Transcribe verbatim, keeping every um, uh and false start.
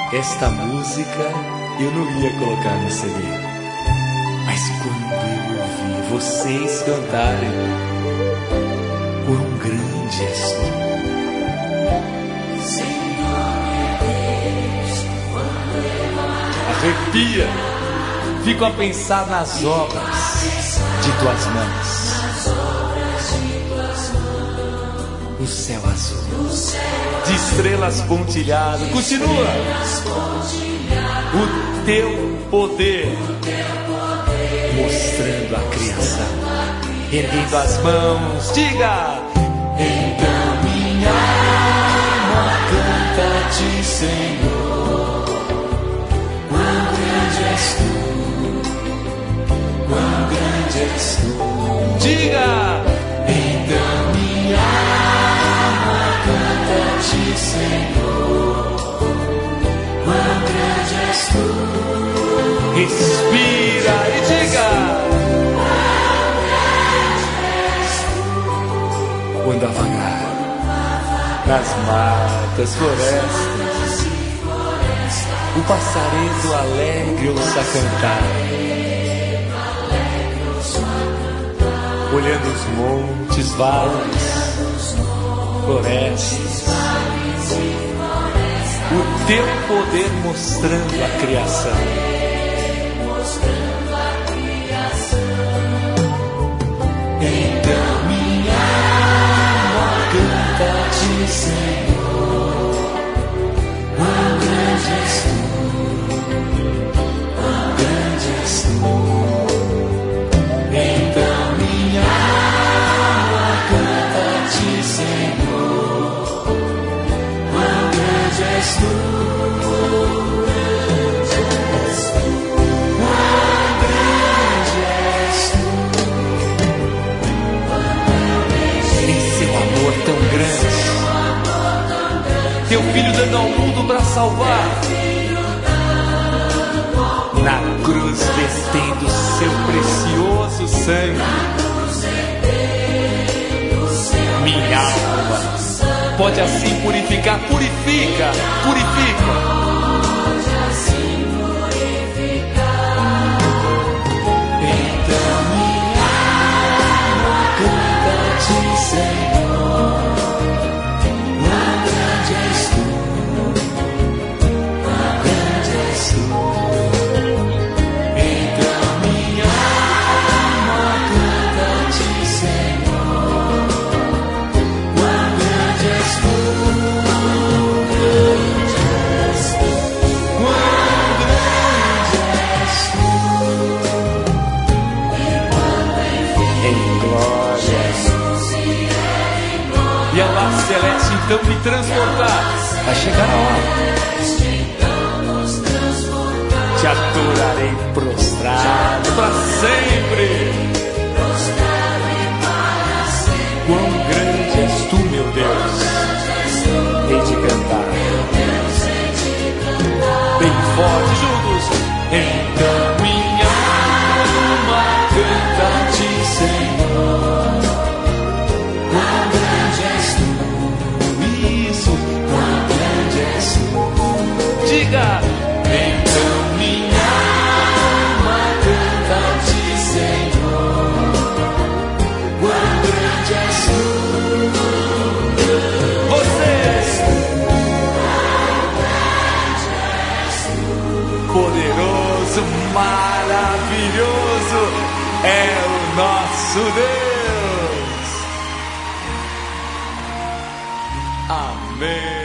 esta música eu não ia colocar no C D, mas quando eu ouvi vocês cantarem, quão grande és tu, Senhor meu Deus, arrepia, fico a pensar nas obras de tuas mãos, o céu azul, de estrelas pontilhado, continua, o teu poder, mostrando a criação, erguendo as mãos, diga, então minha alma canta-te, Senhor, quão grande és tu, quão grande és tu, diga, então minha alma canta-te, Senhor, quão grande és tu. Respira e diga, quão grande és tu. Quando a vagar nas matas, florestas, o passaredo alegre ouça cantar, olhando os montes, vales, florestas, o teu poder mostrando a criação. Então minha alma canta-te, Senhor, quão grande és tu, quão grande és tu. Então minha alma canta-te, Senhor, quão grande és tu. Tão grande, teu filho dando ao mundo para salvar, na cruz vertendo seu precioso sangue. Minha alma pode assim purificar, purifica, purifica. Então minha alma canta-te, Senhor. E a lar celeste então me transportar. Vai chegar a hora. Te adorarei prostrado para sempre. Quão grande és tu, meu Deus. Hei de cantar bem forte juntos. Então minha alma canta-te, Senhor. Quão grande és tu, isso, quão grande és tu. Diga, então minha alma canta-te, Senhor. Quão grande és tu. Vocês, poderoso, maravilhoso é o nosso Deus. Amém.